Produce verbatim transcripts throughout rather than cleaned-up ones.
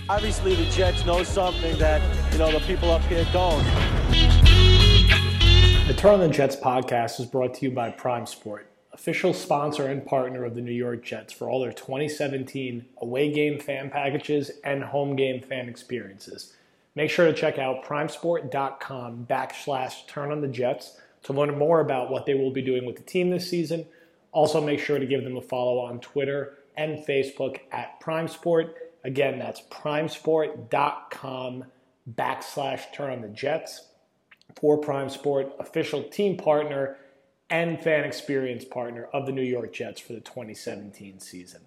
Obviously, the Jets know something that, you know, the people up here don't. The Turn on the Jets podcast is brought to you by Prime Sport, official sponsor and partner of the New York Jets for all their twenty seventeen away game fan packages and home game fan experiences. Make sure to check out primesport.com backslash turn on the Jets to learn more about what they will be doing with the team this season. Also, make sure to give them a follow on Twitter and Facebook at Prime Sport. Again, that's primesport.com backslash turn on the Jets for Prime Sport, official team partner and fan experience partner of the New York Jets for the twenty seventeen season.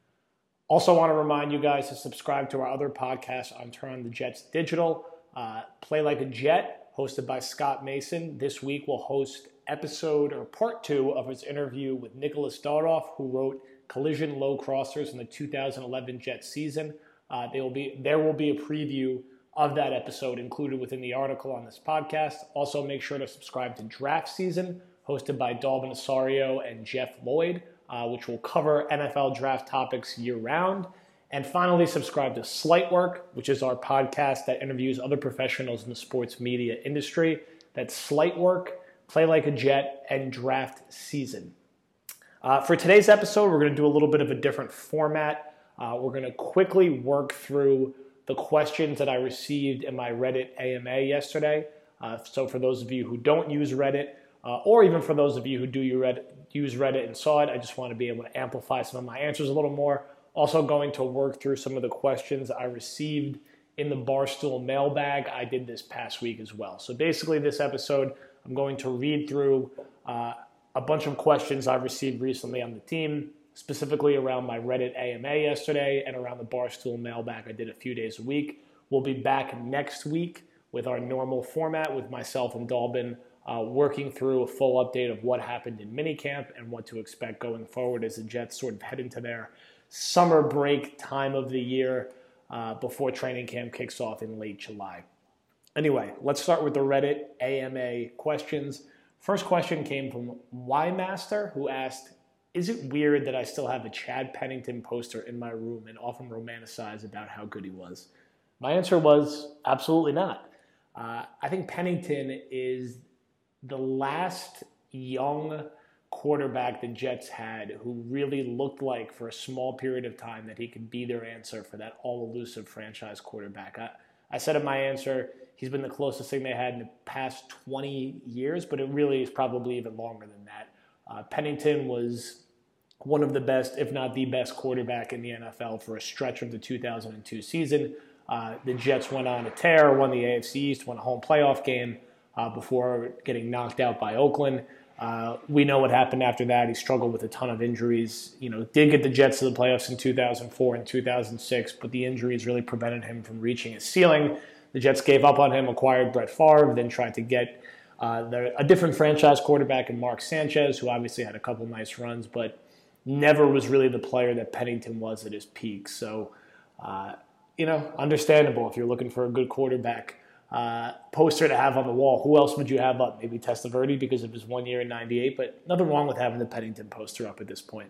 Also want to remind you guys to subscribe to our other podcasts on Turn on the Jets Digital. Uh, Play Like a Jet, hosted by Scott Mason. This week we'll host episode or part two of his interview with Nicholas Daroff, who wrote Collision Low Crossers in the two thousand eleven Jets season. Uh, they will be, there will be a preview of that episode included within the article on this podcast. Also, make sure to subscribe to Draft Season, hosted by Dalvin Osorio and Jeff Lloyd, uh, which will cover N F L draft topics year-round. And finally, subscribe to Slight Work, which is our podcast that interviews other professionals in the sports media industry. That's Slight Work, Play Like a Jet, and Draft Season. Uh, for today's episode, we're going to do a little bit of a different format. Uh, we're going to quickly work through the questions that I received in my Reddit A M A yesterday. Uh, so for those of you who don't use Reddit, uh, or even for those of you who do use Reddit and saw it, I just want to be able to amplify some of my answers a little more. Also going to work through some of the questions I received in the Barstool mailbag I did this past week as well. So basically this episode, I'm going to read through uh, a bunch of questions I've received recently on the team, specifically around my Reddit A M A yesterday and around the Barstool mailbag I did a few days a week. We'll be back next week with our normal format with myself and Dalvin uh, working through a full update of what happened in minicamp and what to expect going forward as the Jets sort of head into their summer break time of the year uh, before training camp kicks off in late July. Anyway, let's start with the Reddit A M A questions. First question came from Y-Master, who asked, is it weird that I still have a Chad Pennington poster in my room and often romanticize about how good he was? My answer was absolutely not. Uh, I think Pennington is the last young quarterback the Jets had who really looked like for a small period of time that he could be their answer for that all-elusive franchise quarterback. I, I said in my answer, he's been the closest thing they had in the past twenty years, but it really is probably even longer than that. Uh, Pennington was one of the best, if not the best quarterback in the N F L for a stretch of the two thousand two season. Uh, the Jets went on a tear, won the A F C East, won a home playoff game uh, before getting knocked out by Oakland. Uh, we know what happened after that. He struggled with a ton of injuries. You know, did get the Jets to the playoffs in two thousand four and two thousand six, but the injuries really prevented him from reaching his ceiling. The Jets gave up on him, acquired Brett Favre, then tried to get uh, the, a different franchise quarterback in Mark Sanchez, who obviously had a couple nice runs, but never was really the player that Pennington was at his peak. So, uh, you know, understandable if you're looking for a good quarterback uh, poster to have on the wall. Who else would you have up? Maybe Testaverde because of his one year in ninety-eight, but nothing wrong with having the Pennington poster up at this point.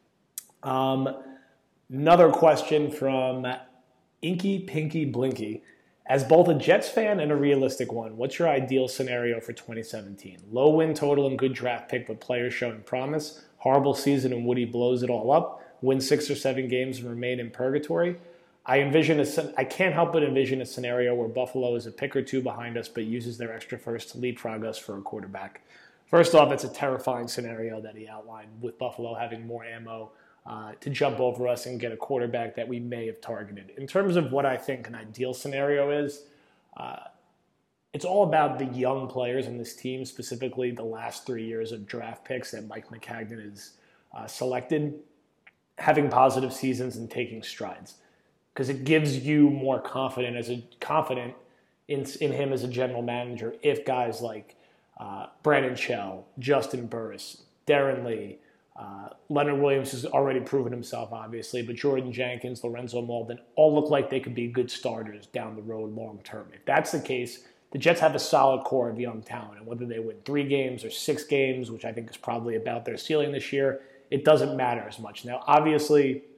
Um, another question from Inky Pinky Blinky. As both a Jets fan and a realistic one, what's your ideal scenario for twenty seventeen? Low win total and good draft pick, but players showing promise. Horrible season and Woody blows it all up. Win six or seven games and remain in purgatory. I envision a, I can't help but envision a scenario where Buffalo is a pick or two behind us, but uses their extra first to leapfrog us for a quarterback. First off, it's a terrifying scenario that he outlined, with Buffalo having more ammo uh, to jump over us and get a quarterback that we may have targeted. In terms of what I think an ideal scenario is, uh, it's all about the young players in this team, specifically the last three years of draft picks that Mike Maccagnan has uh, selected, having positive seasons and taking strides, because it gives you more confident as a confident in in him as a general manager. If guys like uh, Brandon Shell, Justin Burris, Darren Lee, uh, Leonard Williams has already proven himself, obviously, but Jordan Jenkins, Lorenzo Malden, all look like they could be good starters down the road long term. If that's the case, the Jets have a solid core of young talent, and whether they win three games or six games, which I think is probably about their ceiling this year, it doesn't matter as much. Now, obviously,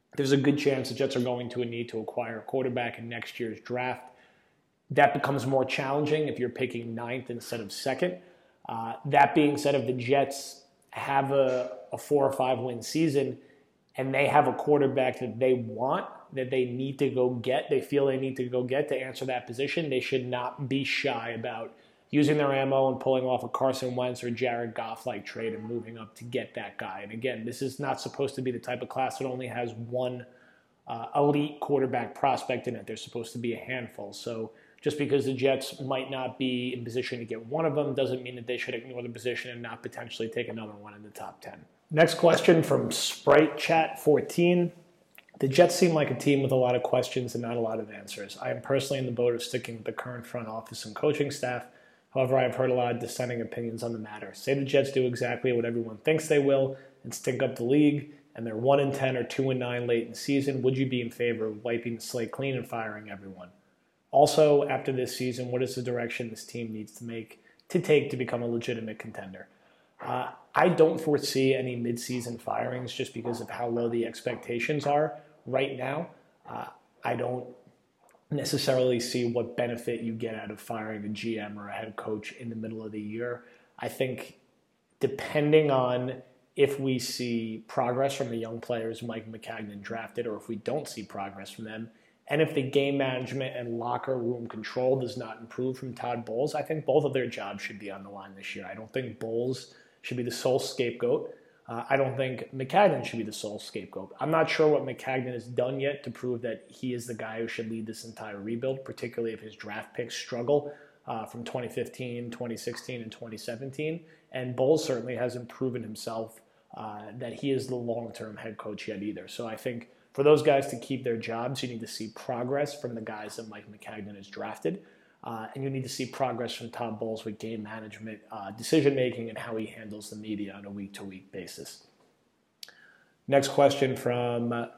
there's a good chance the Jets are going to need to acquire a quarterback in next year's draft. That becomes more challenging if you're picking ninth instead of second. Uh, that being said, if the Jets have a, a four or five win season and they have a quarterback that they want, that they need to go get, they feel they need to go get to answer that position, they should not be shy about using their ammo and pulling off a Carson Wentz or Jared Goff-like trade and moving up to get that guy. And again, this is not supposed to be the type of class that only has one uh, elite quarterback prospect in it. There's supposed to be a handful. So just because the Jets might not be in position to get one of them doesn't mean that they should ignore the position and not potentially take another one in the top ten. Next question from Sprite Chat fourteen. The Jets seem like a team with a lot of questions and not a lot of answers. I am personally in the boat of sticking with the current front office and coaching staff. However, I have heard a lot of dissenting opinions on the matter. Say the Jets do exactly what everyone thinks they will and stink up the league, and they're one and ten or two and nine late in the season. Would you be in favor of wiping the slate clean and firing everyone? Also, after this season, what is the direction this team needs to make to take to become a legitimate contender? Uh, I don't foresee any midseason firings just because of how low the expectations are right now. Uh, I don't necessarily see what benefit you get out of firing a G M or a head coach in the middle of the year. I think depending on if we see progress from the young players Mike Maccagnan drafted or if we don't see progress from them, and if the game management and locker room control does not improve from Todd Bowles, I think both of their jobs should be on the line this year. I don't think Bowles should be the sole scapegoat. Uh, I don't think Maccagnan should be the sole scapegoat. I'm not sure what Maccagnan has done yet to prove that he is the guy who should lead this entire rebuild, particularly if his draft picks struggle uh, from twenty fifteen, twenty sixteen, and twenty seventeen. And Bowles certainly hasn't proven himself uh, that he is the long-term head coach yet either. So I think for those guys to keep their jobs, you need to see progress from the guys that Mike Maccagnan has drafted. Uh, and you need to see progress from Todd Bowles with game management, uh, decision-making, and how he handles the media on a week-to-week basis. Next question from uh,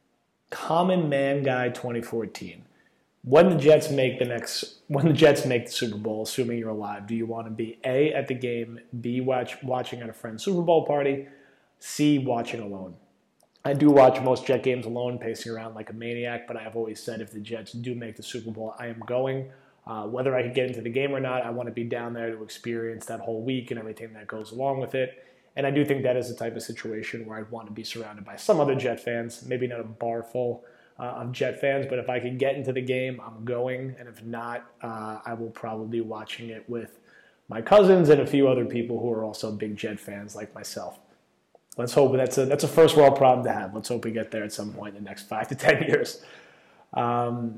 Common Man Guy twenty fourteen. When the Jets make the next, when the Jets make the Super Bowl, assuming you're alive, do you want to be A, at the game, B, watch, watching at a friend's Super Bowl party, C, watching alone? I do watch most Jet games alone, pacing around like a maniac, but I have always said if the Jets do make the Super Bowl, I am going. Uh, whether I could get into the game or not, I want to be down there to experience that whole week and everything that goes along with it. And I do think that is the type of situation where I'd want to be surrounded by some other Jet fans, maybe not a bar full uh, of Jet fans, but if I could get into the game, I'm going. And if not, uh, I will probably be watching it with my cousins and a few other people who are also big Jet fans like myself. Let's hope that's a, that's a first world problem to have. Let's hope we get there at some point in the next five to ten years. Um,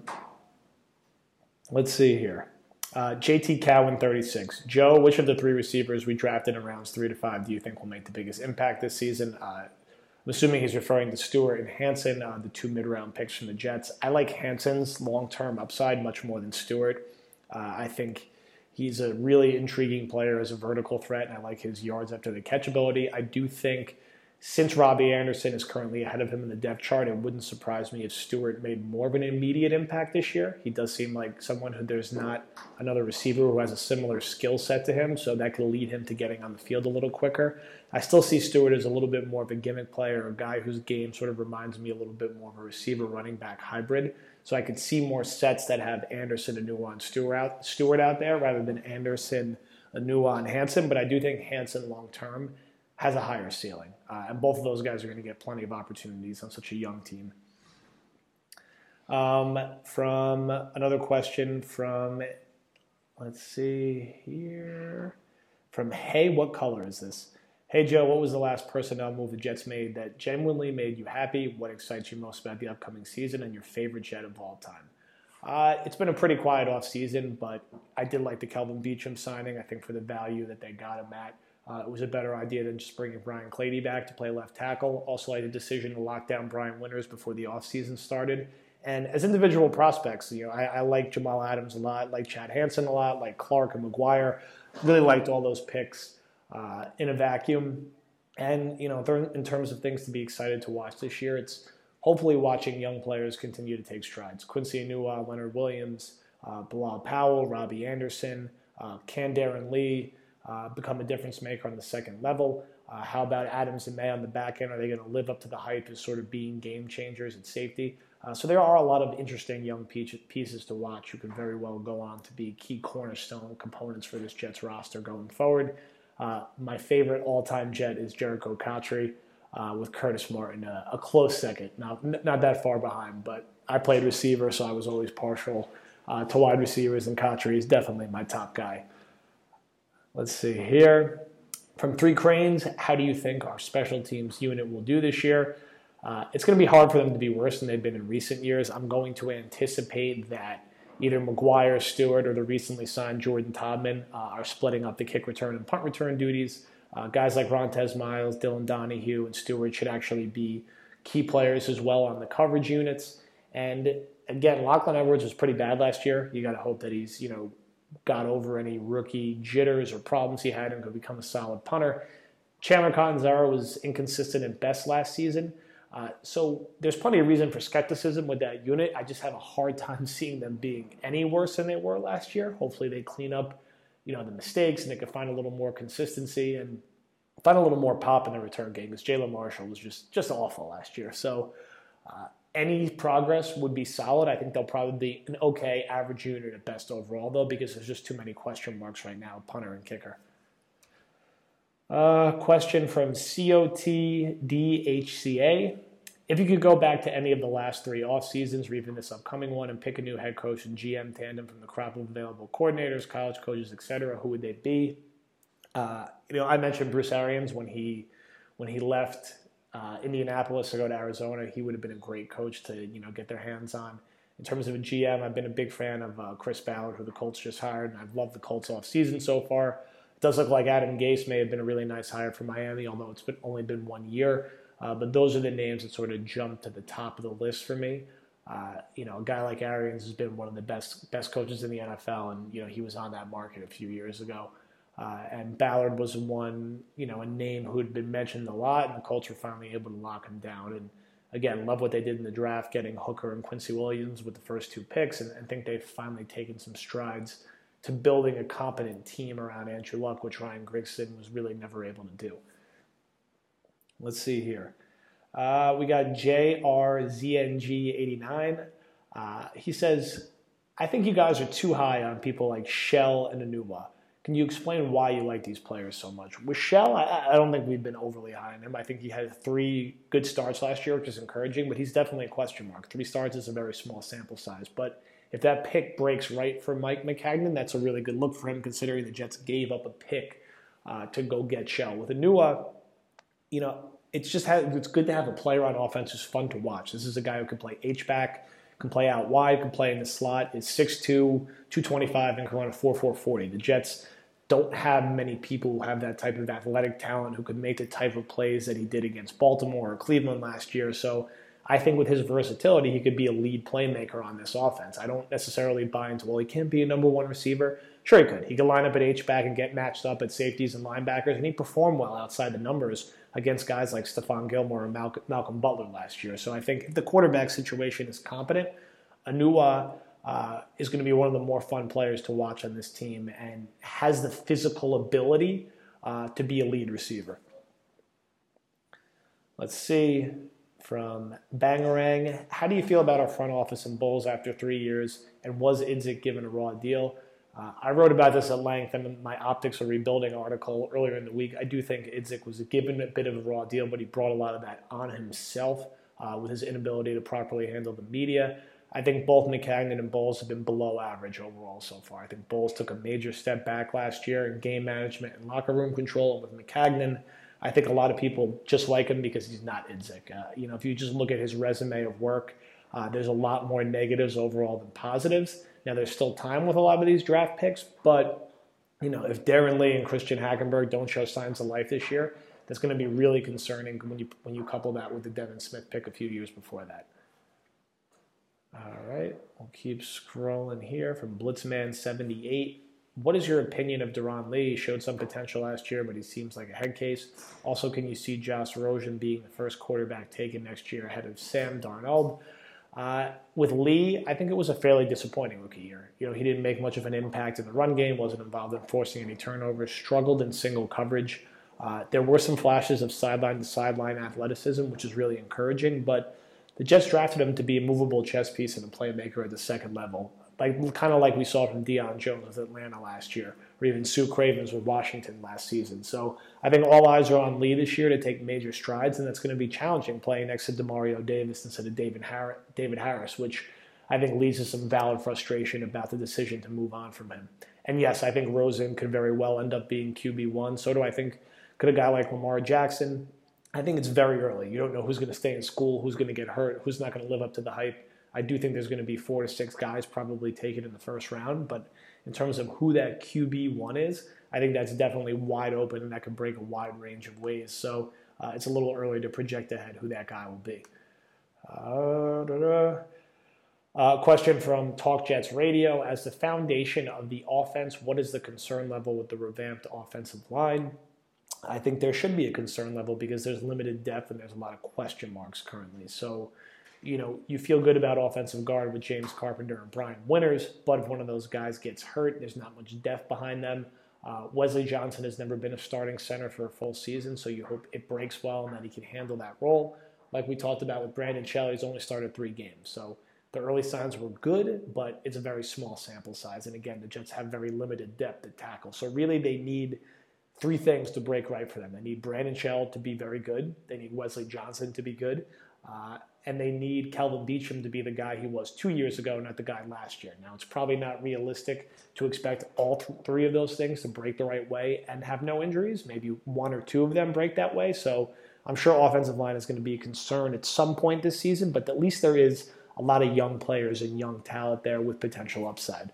Let's see here. Uh, J T Cowan, thirty-six. Joe, which of the three receivers we drafted in rounds three to five do you think will make the biggest impact this season? Uh, I'm assuming he's referring to Stewart and Hansen, uh, the two mid-round picks from the Jets. I like Hansen's long-term upside much more than Stewart. Uh, I think he's a really intriguing player as a vertical threat, and I like his yards after the catch ability. I do think since Robbie Anderson is currently ahead of him in the depth chart, it wouldn't surprise me if Stewart made more of an immediate impact this year. He does seem like someone who there's not another receiver who has a similar skill set to him, so that could lead him to getting on the field a little quicker. I still see Stewart as a little bit more of a gimmick player, a guy whose game sort of reminds me a little bit more of a receiver running back hybrid. So I could see more sets that have Anderson, Anua, Stewart out, Stewart out there rather than Anderson, Anua, and Hansen. But I do think Hansen long-term has a higher ceiling. Uh, and both of those guys are going to get plenty of opportunities on such a young team. Um, from another question from, let's see here, from Hey, what color is this? Hey, Joe, what was the last personnel move the Jets made that genuinely made you happy? What excites you most about the upcoming season and your favorite Jet of all time? Uh, it's been a pretty quiet offseason, but I did like the Kelvin Beachum signing. I think for the value that they got him at, Uh, it was a better idea than just bringing Brian Clady back to play left tackle. Also, I had a decision to lock down Brian Winters before the offseason started. And as individual prospects, you know, I, I like Jamal Adams a lot, like Chad Hansen a lot, like Clark and McGuire. Really liked all those picks uh, in a vacuum. And, you know, in terms of things to be excited to watch this year, it's hopefully watching young players continue to take strides. Quincy Enunwa, Leonard Williams, uh, Bilal Powell, Robbie Anderson, uh, Can Darren Lee, Uh, become a difference maker on the second level. Uh, how about Adams and May on the back end? Are they going to live up to the hype as sort of being game changers at safety? Uh, so there are a lot of interesting young pieces to watch who could very well go on to be key cornerstone components for this Jets roster going forward. Uh, my favorite all-time Jet is Jerricho Cotchery, uh, with Curtis Martin uh, a close second. Not, not that far behind, but I played receiver, so I was always partial uh, to wide receivers, and Cotchery is definitely my top guy. Let's see here. From Three Cranes, how do you think our special teams unit will do this year? Uh, it's going to be hard for them to be worse than they've been in recent years. I'm going to anticipate that either McGuire, Stewart, or the recently signed Jordan Todman uh, are splitting up the kick return and punt return duties. Uh, guys like Rontez Miles, Dylan Donahue, and Stewart should actually be key players as well on the coverage units. And again, Lachlan Edwards was pretty bad last year. You got to hope that he's, you know, got over any rookie jitters or problems he had and could become a solid punter. Chandler Catanzaro was inconsistent at best last season. Uh, so there's plenty of reason for skepticism with that unit. I just have a hard time seeing them being any worse than they were last year. Hopefully they clean up, you know, the mistakes and they can find a little more consistency and find a little more pop in the return game, because Jalen Marshall was just, just awful last year. So uh, any progress would be solid. I think they'll probably be an okay average unit at best overall, though, because there's just too many question marks right now, punter and kicker. Uh, question from C O T D H C A. If you could go back to any of the last three off seasons or even this upcoming one and pick a new head coach and G M tandem from the crop of available coordinators, college coaches, et cetera, who would they be? Uh, you know, I mentioned Bruce Arians when he when he left uh, Indianapolis to go to Arizona. He would have been a great coach to, you know, get their hands on. In terms of a G M, I've been a big fan of uh, Chris Ballard, who the Colts just hired, and I've loved the Colts off season so far. It does look like Adam Gase may have been a really nice hire for Miami, although it's been, only been one year. Uh, but those are the names that sort of jump to the top of the list for me. Uh, you know, a guy like Arians has been one of the best best coaches in the N F L, and, you know, he was on that market a few years ago. Uh, and Ballard was one, you know, a name who had been mentioned a lot, and the Colts were finally able to lock him down. And again, love what they did in the draft, getting Hooker and Quincy Williams with the first two picks, and I think they've finally taken some strides to building a competent team around Andrew Luck, which Ryan Grigson was really never able to do. Let's see here. Uh, we got J R Z N G eighty-nine. Uh, he says, I think you guys are too high on people like Shell and Anuwa. Can you explain why you like these players so much? With Shell, I, I don't think we've been overly high on him. I think he had three good starts last year, which is encouraging, but he's definitely a question mark. Three starts is a very small sample size. But if that pick breaks right for Mike Maccagnan, that's a really good look for him, considering the Jets gave up a pick uh, to go get Shell. With Anuwa, you know, it's just have, it's good to have a player on offense who's fun to watch. This is a guy who can play H-back, can play out wide, can play in the slot, is six two, two twenty-five, and can run a four four forty. The Jets don't have many people who have that type of athletic talent who could make the type of plays that he did against Baltimore or Cleveland last year. So I think with his versatility, he could be a lead playmaker on this offense. I don't necessarily buy into, well, he can't be a number one receiver. Sure he could. He could line up at H-back and get matched up at safeties and linebackers, and he performed well outside the numbers against guys like Stephon Gilmore and Malcolm, Malcolm Butler last year. So I think if the quarterback situation is competent, Anuwa uh, is going to be one of the more fun players to watch on this team and has the physical ability uh, to be a lead receiver. Let's see. From Bangarang, how do you feel about our front office and Bulls after three years, and was Idzik given a raw deal? Uh, I wrote about this at length in my Optics of Rebuilding article earlier in the week. I do think Idzik was given a bit of a raw deal, but he brought a lot of that on himself uh, with his inability to properly handle the media. I think both Maccagnan and Bowles have been below average overall so far. I think Bowles took a major step back last year in game management and locker room control. And with Maccagnan, I think a lot of people just like him because he's not Idzik. Uh, you know, if you just look at his resume of work, uh, there's a lot more negatives overall than positives. Now, there's still time with a lot of these draft picks, but, you know, if Darren Lee and Christian Hackenberg don't show signs of life this year, that's going to be really concerning when you when you couple that with the Devin Smith pick a few years before that. All right, we'll keep scrolling here from Blitzman seventy-eight. What is your opinion of Deron Lee? He showed some potential last year, but he seems like a head case. Also, can you see Josh Rosen being the first quarterback taken next year ahead of Sam Darnold? Uh, with Lee, I think it was a fairly disappointing rookie year. You know, he didn't make much of an impact in the run game, wasn't involved in forcing any turnovers, struggled in single coverage Uh, there were some flashes of sideline-to-sideline athleticism, which is really encouraging, but the Jets drafted him to be a movable chess piece and a playmaker at the second level, like kind of like we saw from Deion Jones with Atlanta last year, or even Sue Cravens with Washington last season. So I think all eyes are on Lee this year to take major strides, and that's going to be challenging playing next to Demario Davis instead of David Harris, David Harris, which I think leads to some valid frustration about the decision to move on from him. And yes, I think Rosen could very well end up being Q B one. So do I think could a guy like Lamar Jackson. I think it's very early. You don't know who's going to stay in school, who's going to get hurt, who's not going to live up to the hype. I do think there's going to be four to six guys probably taken in the first round, but in terms of who that Q B one is, I think that's definitely wide open, and that could break a wide range of ways. So uh, it's a little early to project ahead who that guy will be. Uh, da, da. Uh, question from Talk Jets Radio. As the foundation of the offense, what is the concern level with the revamped offensive line? I think there should be a concern level because there's limited depth and there's a lot of question marks currently. So, you know, you feel good about offensive guard with James Carpenter and Brian Winters, but if one of those guys gets hurt, there's not much depth behind them. Uh, Wesley Johnson has never been a starting center for a full season, so you hope it breaks well and that he can handle that role. Like we talked about with Brandon Shelley, he's only started three games. So the early signs were good, but it's a very small sample size. And again, the Jets have very limited depth at tackle. So really they need three things to break right for them. They need Brandon Shell to be very good. They need Wesley Johnson to be good. Uh, and they need Kelvin Beachum to be the guy he was two years ago, not the guy last year. Now, it's probably not realistic to expect all th- three of those things to break the right way and have no injuries. Maybe one or two of them break that way. So I'm sure offensive line is going to be a concern at some point this season, but at least there is a lot of young players and young talent there with potential upside.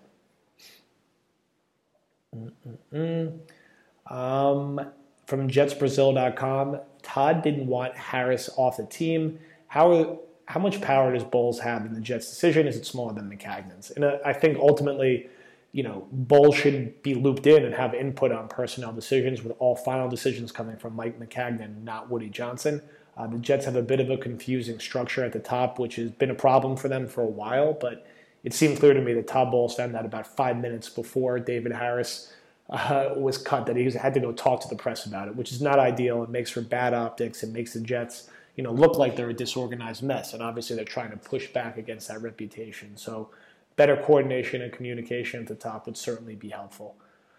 Mm-mm-mm. Um, from Jets Brazil dot com, Todd didn't want Harris off the team. How how much power does Bowles have in the Jets' decision? Is it smaller than McCagnon's? And I think ultimately, you know, Bowles should be looped in and have input on personnel decisions, with all final decisions coming from Mike McCagnon, not Woody Johnson. Uh, the Jets have a bit of a confusing structure at the top, which has been a problem for them for a while, but it seemed clear to me that Todd Bowles found out about five minutes before David Harris Uh, was cut that he was, had to go talk to the press about it, which is not ideal. It makes for bad optics. It makes the Jets, you know, look like they're a disorganized mess, and obviously they're trying to push back against that reputation. So better coordination and communication at the top would certainly be helpful.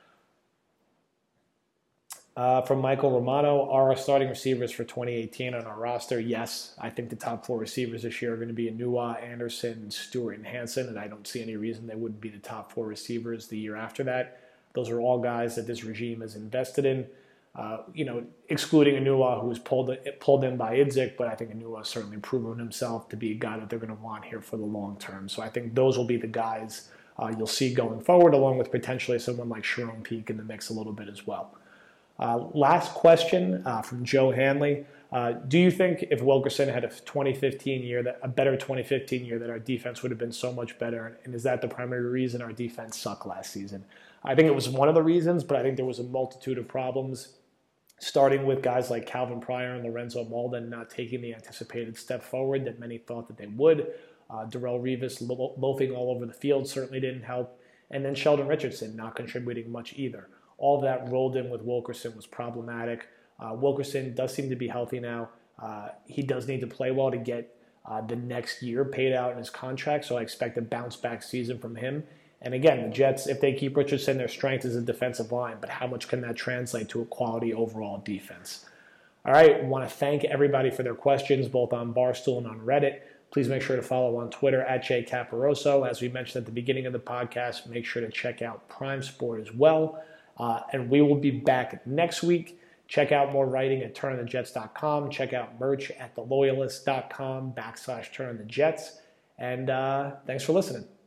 Uh, from Michael Romano, are our starting receivers for twenty eighteen on our roster? Yes, I think the top four receivers this year are going to be Anua, Anderson, Stewart, and Hansen, and I don't see any reason they wouldn't be the top four receivers the year after that. Those are all guys that this regime has invested in, uh, you know, excluding Anua, who was pulled pulled in by Idzik, but I think Anua has certainly proven himself to be a guy that they're going to want here for the long term. So I think those will be the guys uh, you'll see going forward, along with potentially someone like Sharon Peak in the mix a little bit as well. Uh, last question uh, from Joe Hanley. Uh, do you think if Wilkerson had a twenty fifteen year, that a better twenty fifteen year, that our defense would have been so much better? And is that the primary reason our defense sucked last season? I think it was one of the reasons, but I think there was a multitude of problems, starting with guys like Calvin Pryor and Lorenzo Malden not taking the anticipated step forward that many thought that they would. Uh, Darrelle Revis lo- loafing all over the field certainly didn't help. And then Sheldon Richardson not contributing much either. All of that rolled in with Wilkerson was problematic. Uh, Wilkerson does seem to be healthy now. Uh, he does need to play well to get uh, the next year paid out in his contract, so I expect a bounce-back season from him. And again, the Jets, if they keep Richardson, their strength is a defensive line, but how much can that translate to a quality overall defense? All right, I want to thank everybody for their questions, both on Barstool and on Reddit. Please make sure to follow on Twitter at Jay Caparoso. As we mentioned at the beginning of the podcast, make sure to check out Prime Sport as well. Uh, and we will be back next week. Check out more writing at turn on the jets dot com. Check out merch at the loyalist dot com backslash turn on the jets. And uh, thanks for listening.